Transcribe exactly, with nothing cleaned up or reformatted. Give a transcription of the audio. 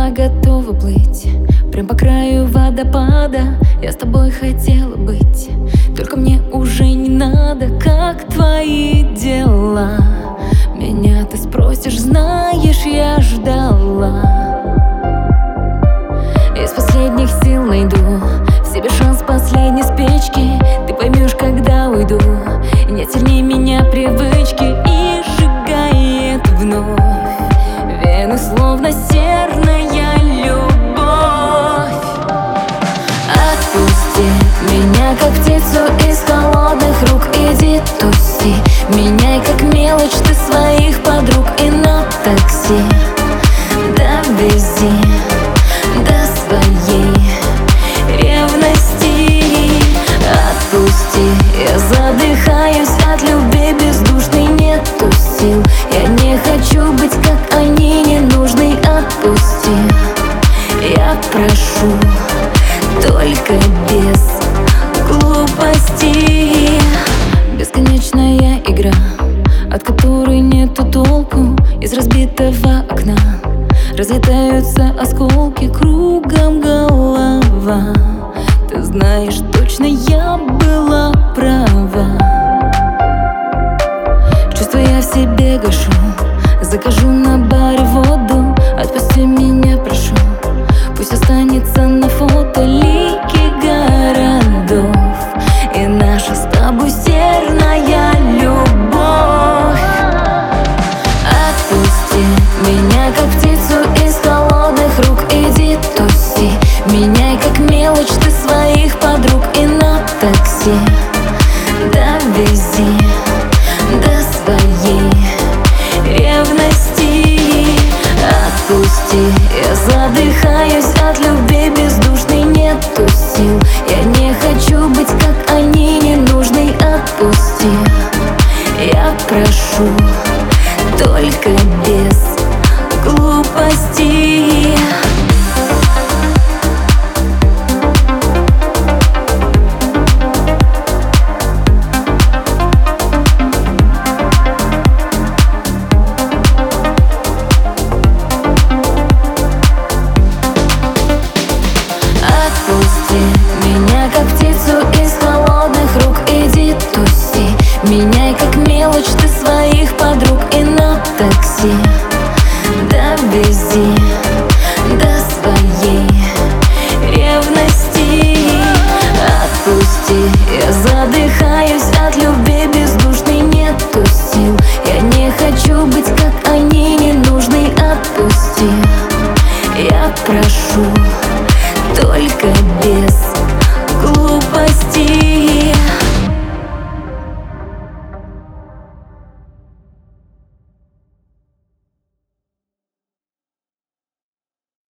я готова плыть прям по краю водопада. Я с тобой хотела быть, только мне уже не надо. Как твои дела? Меня ты спросишь, знаешь, я ждала. Из последних сил найду в себе шанс последней спички. Ты поймешь, когда уйду. Нет сильнее меня привычки и сжигает вновь вены, словно серная любовь. Отпусти меня, как птицу из холодных рук. Иди туси, меняй как мелочь ты своих подруг. И на такси довези до своей ревности. Отпусти, я задыхаюсь от любви бездушной. Нету сил, я не хочу быть как они, ненужный. Отпусти, я прошу, только без глупостей. Бесконечная игра, от которой нету толку. Из разбитого окна разлетаются осколки, кругом голова. Ты знаешь, точно я была права. Чувства я в себе гашу, закажу на баре воду. Отпусти меня, прошу, пусть останется на фото лики городов и наша с тобой серная любовь. Отпусти меня, как птицу из холодных рук. Иди туси, меняй как мелочь ты своих подруг. И на такси довези до своей ревности. Отпусти, я задыхаюсь от любви бездушной. Нету сил, я не хочу быть как они, ненужный. Отпусти, я прошу, только без глупостей. Отпусти меня, как птицу из холодных рук. Иди туси, меняй как мелочь ты своих подруг. И на такси довези до своей ревности. Отпусти, я задыхаюсь от любви